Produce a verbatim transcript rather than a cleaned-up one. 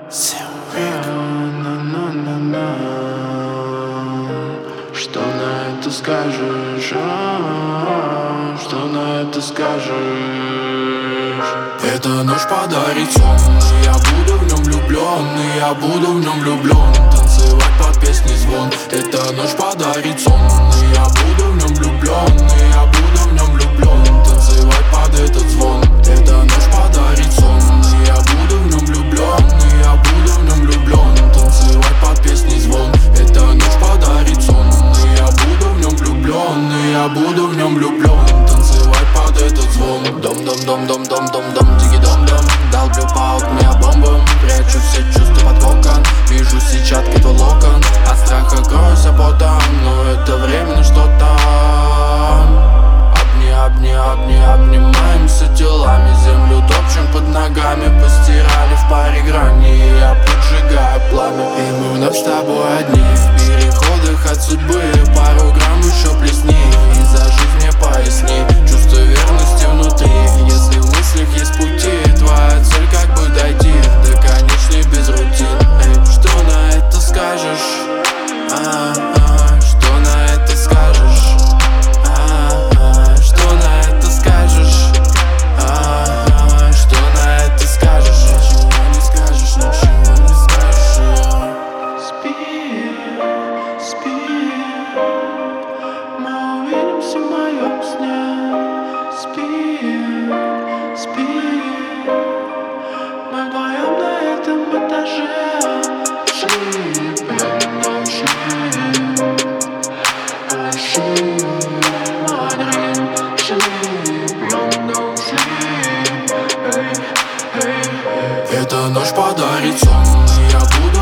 Что на это скажешь? А, что на это скажешь? Эта ночь подарит сон, и я буду в нем влюблен, и я буду в нем влюблен. Танцевать под песни звон. Эта ночь подарит сон, и я буду в нем влюблен, и я буду в нем влюблен. Танцевать под этот звон. Эта ночь подарит сон, и я буду в нем влюблен, и я буду в нем влюблен. Танцевать под песни звон. Эта ночь подарит сон, и я буду в нем влюблен, и я буду в нем влюблен. Танцевать под этот звон. Дом, дом, дом, дом, дом, дом, дом, диги, дом, дом. Долблю по окне бомбом, прячу все чувства под кокон. Вижу сетчатки твой локон, от страха кроюсь потом, но это временно что-то. Обни, обни, обни, обнимаемся телами, землю топчем под ногами, постирали в паре грани, и я поджигаю пламя. И мы вновь с тобой одни, в переходах от судьбы, пару грамм еще плесни, и за жизнь мне поясни, чувство верности внутри. Если в мыслях есть пути, твоя цель как бы дойти до конечной без рутин. Эй, что на это скажешь? А, а, что на это скажешь? А, а, что на это скажешь? А, а, что на это скажешь? Ничего не скажешь, ничего не скажешь. Спи, спи, мы увидимся в моем сне. Спи, спи, мы вдвоем на этом этаже. Sleep and don't sleep, sleep, my dream. Sleep and don't sleep, hey, hey, hey. Эта ночь подарит сон, и я буду